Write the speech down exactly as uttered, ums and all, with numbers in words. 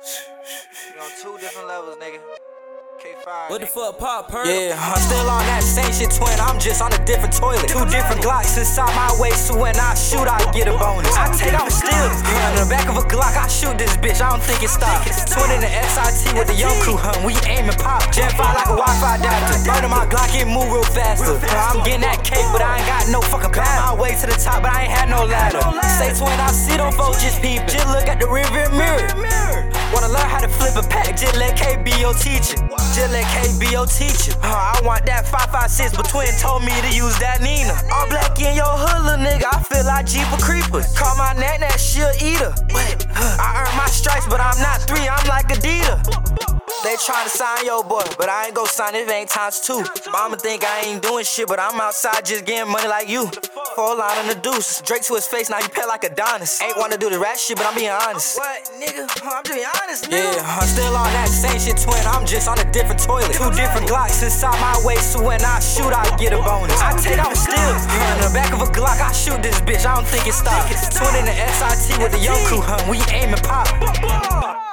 You on two different levels, nigga. K five. What the fuck, Pop, Perk? Yeah, I'm still on that same shit, twin. I'm just on a different toilet. Two different Glocks inside my waist, so when I shoot, I get a bonus. I take out still. In the back of a Glock, I shoot this bitch. I don't think it stops. Twin in the X I T with the young crew, huh? We aim and pop. Gen five like a Wi-Fi adapter. Burning my Glock, it move real faster. I'm getting that cake, but I ain't got no fucking path. My way to the top, but I ain't had no ladder. Say twin, I see them folks just peeping. Just look at the rearview mirror. Wanna learn how to flip a pack? Just let K be your teacher. Just let K be your teacher. Huh, I want that five five six, but twin told me to use that Nina. All black in your hood, little nigga. I feel like Jeeper Creepers. Call my neck that she'll eat her. I earn my stripes, but I'm not three. I'm like Adidas. They tryna sign your boy, but I ain't gon' sign it if it ain't times two. Mama think I ain't doing shit, but I'm outside just getting money like you. Four line on the deuce, Drake to his face, now you pet like Adonis. Ain't wanna do the rap shit, but I'm being honest. What, nigga? I'm just being honest, nigga. Yeah, I'm still on that same shit, twin. I'm just on a different toilet. Two different Glocks inside my waist, so when I shoot, I get a bonus. I take out still. In the back of a Glock, I shoot this bitch. I don't think it stops. Twin in the S I T with the young crew, huh? We aim and pop.